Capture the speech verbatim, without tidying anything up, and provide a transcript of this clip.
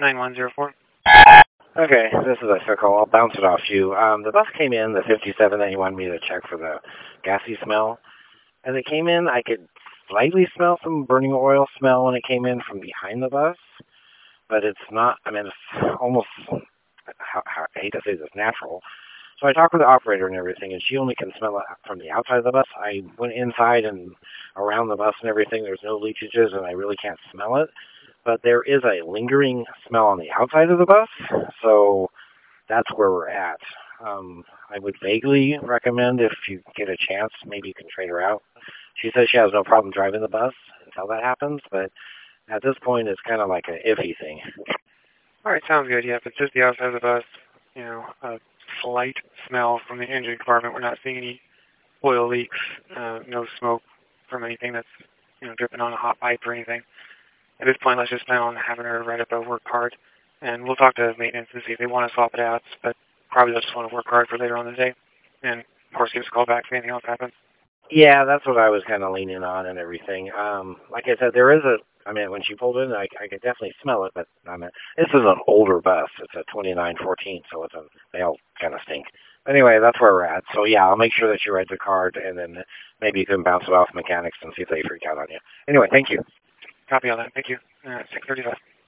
nine one zero four. Okay, this is a circle. I'll bounce it off you. Um, the bus came in, the fifty-seven that you wanted me to check for the gassy smell. As it came in, I could slightly smell some burning oil smell when it came in from behind the bus, but it's not, I mean, it's almost, I hate to say this, natural. So I talked with the operator and everything, and she only can smell it from the outside of the bus. I went inside and around the bus and everything. There's no leakages, and I really can't smell it. But there is a lingering smell on the outside of the bus, so that's where we're at. Um, I would vaguely recommend, if you get a chance, maybe you can trade her out. She says she has no problem driving the bus until that happens, but at this point, it's kind of like an iffy thing. All right, sounds good. Yeah, if it's just the outside of the bus, you know, a slight smell from the engine compartment. We're not seeing any oil leaks, uh, no smoke from anything that's, you know, dripping on a hot pipe or anything. At this point, let's just plan on having her write up a work card, and we'll talk to maintenance and see if they want to swap it out, but probably they'll just want to work hard for later on in the day. And, of course, give us a call back if anything else happens. Yeah, that's what I was kind of leaning on and everything. Um, like I said, there is a, I mean, when she pulled in, I, I could definitely smell it, but I mean, this is an older bus. It's a twenty-nine fourteen, so it's a, they all kind of stink. Anyway, that's where we're at. So, yeah, I'll make sure that she writes a card, and then maybe you can bounce it off mechanics and see if they freak out on you. Anyway, thank you. Copy on that. Thank you. Uh, six thirty-five.